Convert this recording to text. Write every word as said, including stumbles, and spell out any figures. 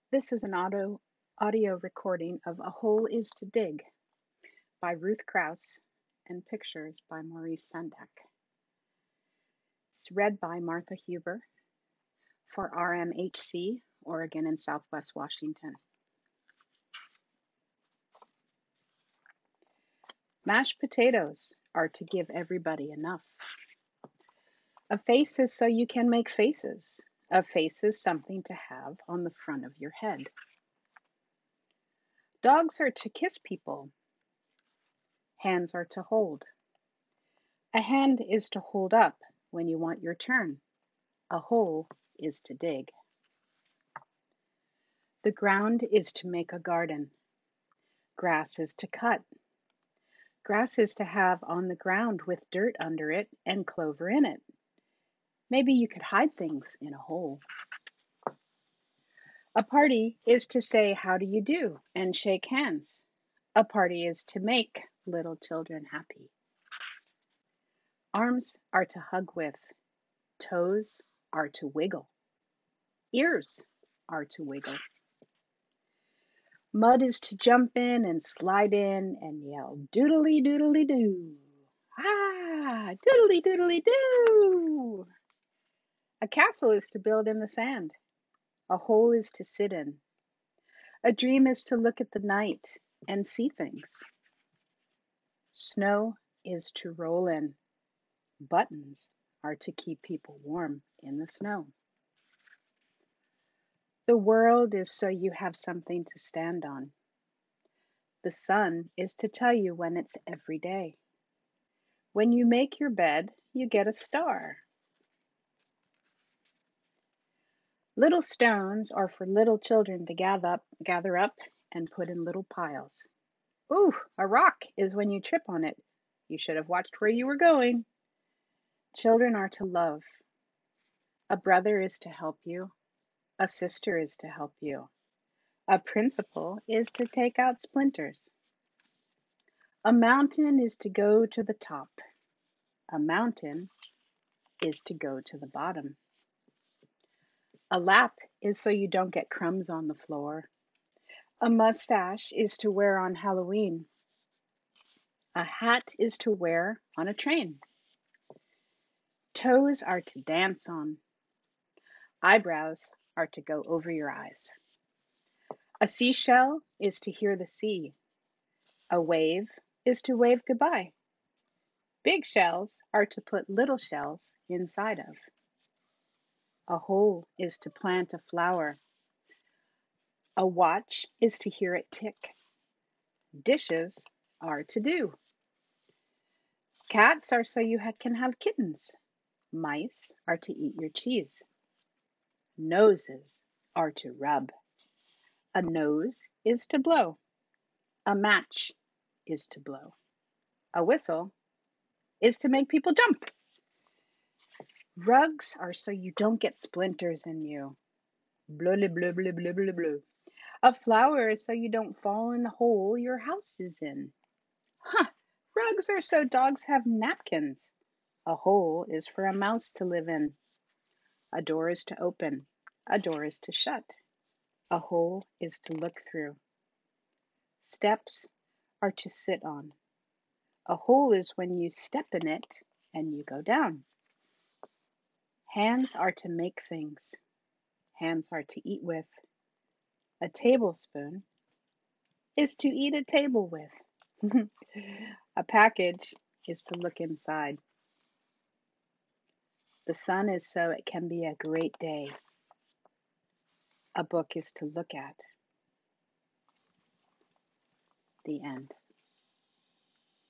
This is an audio, audio recording of A Hole is to Dig by Ruth Krauss and pictures by Maurice Sendak. It's read by Martha Huber for R M H C, Oregon and Southwest Washington. Mashed potatoes are to give everybody enough. A face is so you can make faces. A face is something to have on the front of your head. Dogs are to kiss people. Hands are to hold. A hand is to hold up when you want your turn. A hole is to dig. The ground is to make a garden. Grass is to cut. Grass is to have on the ground with dirt under it and clover in it. Maybe you could hide things in a hole. A party is to say, "How do you do?" and shake hands. A party is to make little children happy. Arms are to hug with. Toes are to wiggle. Ears are to wiggle. Mud is to jump in and slide in and yell, "Doodly doodly doo." Ah, doodly doodly doo. A castle is to build in the sand. A hole is to sit in. A dream is to look at the night and see things. Snow is to roll in. Buttons are to keep people warm in the snow. The world is so you have something to stand on. The sun is to tell you when it's every day. When you make your bed, you get a star. Little stones are for little children to gather up, gather up and put in little piles. Ooh, a rock is when you trip on it. You should have watched where you were going. Children are to love. A brother is to help you. A sister is to help you. A principal is to take out splinters. A mountain is to go to the top. A mountain is to go to the bottom. A lap is so you don't get crumbs on the floor. A mustache is to wear on Halloween. A hat is to wear on a train. Toes are to dance on. Eyebrows are to go over your eyes. A seashell is to hear the sea. A wave is to wave goodbye. Big shells are to put little shells inside of. A hole is to plant a flower. A watch is to hear it tick. Dishes are to do. Cats are so you ha- can have kittens. Mice are to eat your cheese. Noses are to rub. A nose is to blow. A match is to blow. A whistle is to make people jump. Rugs are so you don't get splinters in you. Blah, blah, blah, blah, blah, blah, blah. A flower is so you don't fall in the hole your house is in. Huh, rugs are so dogs have napkins. A hole is for a mouse to live in. A door is to open. A door is to shut. A hole is to look through. Steps are to sit on. A hole is when you step in it and you go down. Hands are to make things. Hands are to eat with. A tablespoon is to eat a table with. A package is to look inside. The sun is so it can be a great day. A book is to look at. The end.